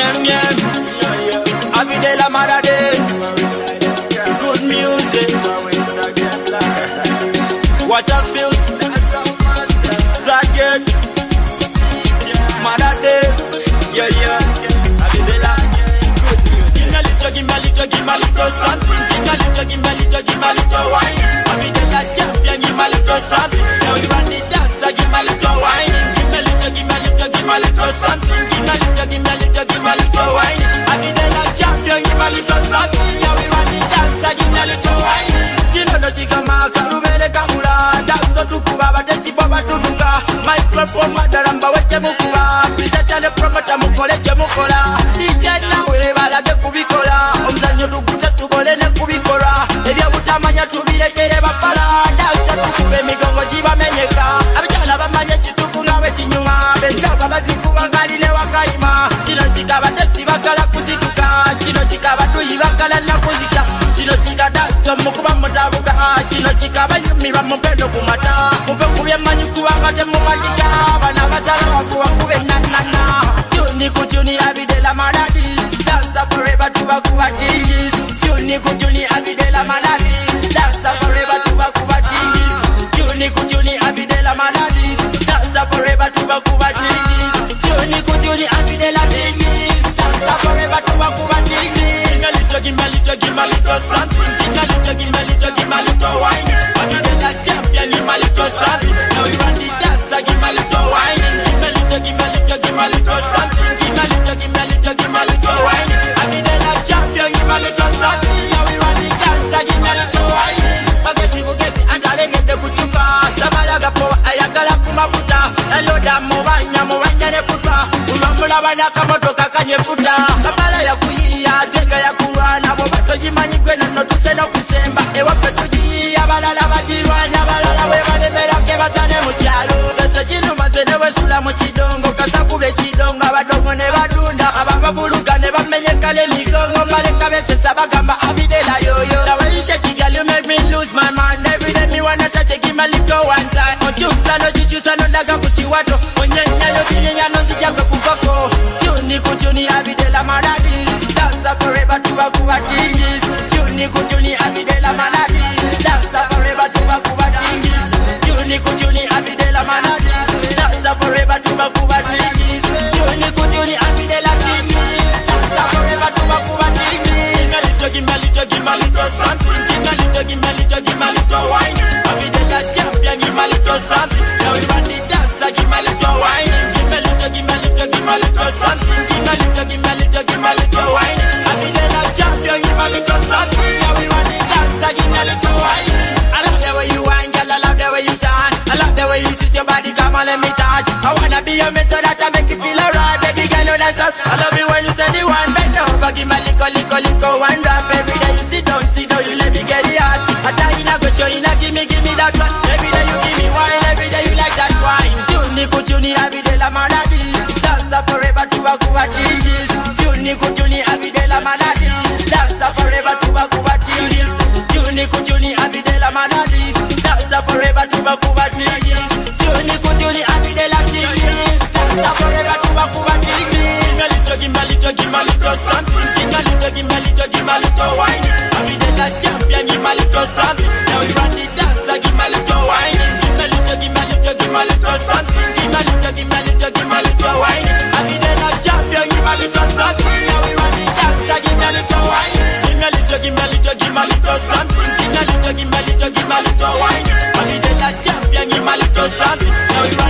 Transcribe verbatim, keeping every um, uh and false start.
Miem, miem. Abidela Marade. Good music. What a feels. That girl. Marade. Yeah, yeah. Abidela. Good music. Give me a little, give me a little, give me a little something. Give me a little, give me a little, give me a little wine. Abidela champion, give me a little something. Now we run the dance, give me a little wine. Give me a little, give me a little, give me a little something. Give me a little, give me a little, give me a little wine. Abidela champion, give me a little something. Now we run the dance, give me a little wine. Chino no chikama, karubere kamula. Dance to kuba, batesi baba tunuka. Microphone madaramba weche mukuba. Presenter the promoter mukole che mukola. D J nawe balage kubikola. Omuzanyo lugute tubole ne kubikola. Ebya butamanya tubirekere bapala. Dance tukube migongo jibamenyeka. Abijala bamanye kitufu ngawe kinyuma. Benjaba bazikuba ngali ne wakaima. Kino kikaba tesi bakala kuzituka. Kino kikaba tuyi bakala na kuzika. Kino kikada mukuba mutabuka. Kino kikaba nyumi bamupendo kumata. Mupe kubye manyi kuwanga temumatika. Bana bazala wakuwa kube nanana. Tuni kutuni Abidela Maradis. Dance forever tuba kuba tingis. Tuni kutuni Abidela Maradis. Dance forever tuba kuba tingis. Tuni kutuni Abidela Maradis. Dance forever tuba kuba tingis. Tuni kutuni Abidela tingis. Dance forever tuba kuba tingis. Give me a little, give me a little something. Give me a little, give me a little, give me a little wine. Abidela champion, give me a little something. Now we run the dance, give me a little wine. Give me a little, give me a little, give me a little something. Give me a little, give me a little, give me a little wine. Abidela champion, give me a little something. Now we run the dance, give me a little wine. Magesi bugesi andarengede kuchuka. Tabalaga po ayagala kumafuta. Eloda mubanya mubanya ne futa. Ulambula bana kamotoka kanye futa. Kabala ya kuyiya tenga ya kurwana. Bobato jimanyi gwena no tuseno kusemba. Ewa petuji abalala bajirwana. Abalala webalemera ke batane mu kyalo. Zete kinuma zene wesula mu kidongo. Kasakube kidongo abadongo ne badunda. Abababuluka ne bamenyeka le migongo. Maleka besesa bagamba Abidela yoyo. The way you shake it, girl, you make me lose my mind. Every day me wanna touch it, give me a little one time. Ojusa no jijusa no daga kuchiwato. Onyenya no binyenya no zijagwe kukoko. Tuni kutuni Abidela Maradis. Dance forever tuba kuba tingis. Tuni kutuni Abidela Maradis. Dance forever tuba kuba tingis. Tuni kutuni Abidela Maradis. Dance forever tuba kuba tingis. Tuni kutuni Abidela tingis. Dance forever tuba kuba tingis. Give me a little, give me a little something. Give me a little, give me a little, give me a little wine. Abidela champion, give me a little something. Now we run the dance, give me a little wine. Give me a little, give me a little, give me a little something. Give me a little, give me a little, give me a little wine. Abidela champion, give me a little something. Now we run the dance, give me a little wine. I love the way you whine, girl. I love the way you turn. I love the way you twist your body, come on, let me touch. I wanna be your man so that I make you feel alright, baby girl. You that's us. I love you when you say the one bend over, give me a little, little, little one drop. Every day you sit down, sit down, you let me get it hot. I tell you, go show you, give me, give me that one. Every day you give me wine, every day you like that wine. Tuni kutuni Abidela Maradis. Dance forever tuba kuba tingis. Tuni kutuni Abidela Maradis. Dance forever tuba kuba tingis. Tuni kutuni Abidela Maradis. Dance forever tuba kuba tingis. Tuni kutuni Abidela tingis. Dance forever tuba kuba tingis. Give me a little, give me a little something. Give me a little, give me a little, give me a little wine. Abidela champion, give me a little something. Now we run the dance, give me a little wine. Give me a little, give me a little, give me a little something. Give me a little, give me a little, give me a little wine. Abidela champion, give me a little something. Now we run the dance, give me a little wine. Give me a little, give me a little, give me a little something. Give me a little, give me a little, give me a little wine. Abidela champion, give me a little something. Now we